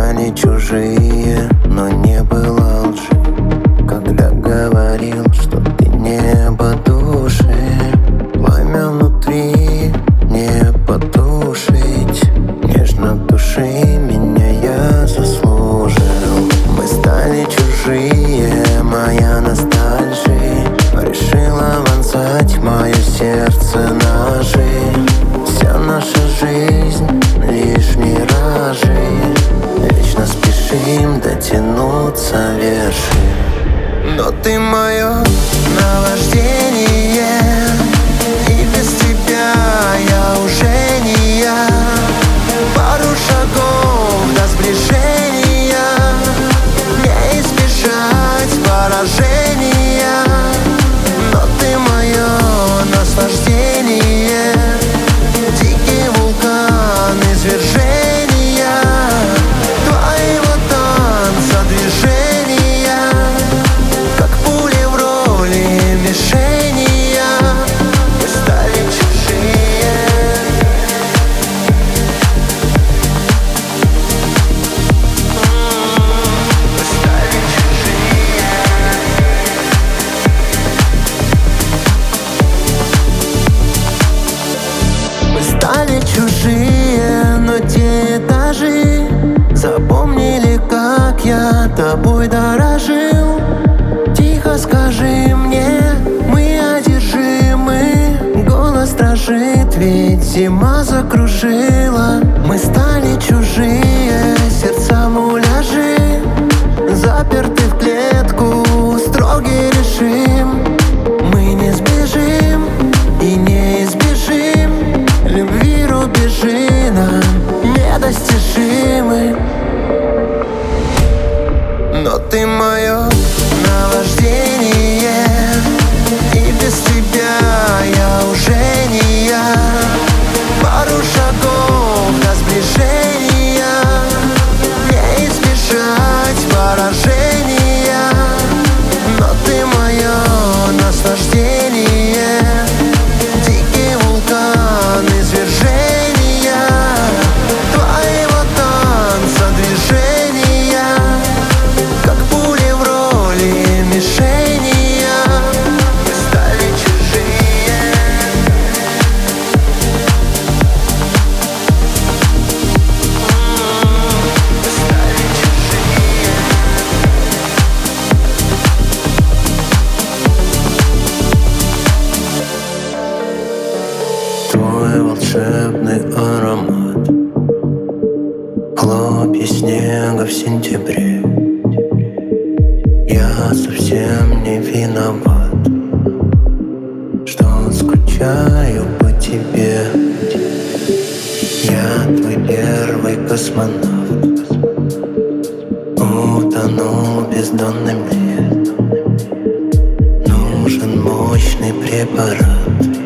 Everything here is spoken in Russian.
стали чужие, но не было лжи, когда говорил, что ты небо души. Пламя внутри не потушить, нежно души меня, я заслужил. Мы стали чужие, моя ностальжия решила вонзать в мое сердце ножи. Вся наша жизнь лишь миражи, вечно спешим дотянуться вершин. Но ты мое наваждение, и без тебя я уже не я. Пару шагов до сближения, не избежать поражения. Но ты мое наслаждение, дикий вулкан извержения, твоего танца движения, как пули в роли мишени. Мы стали чужие. Мы стали чужие. Мы стали чужие, но те этажи запомнили, как я тобой дорожил. Тихо скажи мне, мы одержимы, голос дрожит, ведь зима закружила. Мы стали чужие, сердца муляжи, заперты в клетку, строгий режим. Мы не сбежим и не избежим, любви рубежи нам недостижимы. Но ты мое наваждение, и без тебя я уже не я. Пару шагов до сближения, не избежать поражения. Но ты мое наслаждение, дикий вулкан извержения, твоего танца движения, как пули в роли мишени. Мы стали чужие. Мы стали чужие. Твой волшебный аромат, хлопья снега в сентябре. Я совсем не виноват, что скучаю по тебе. Я твой первый космонавт, утонул в бездонной мне. Нужен мощный препарат,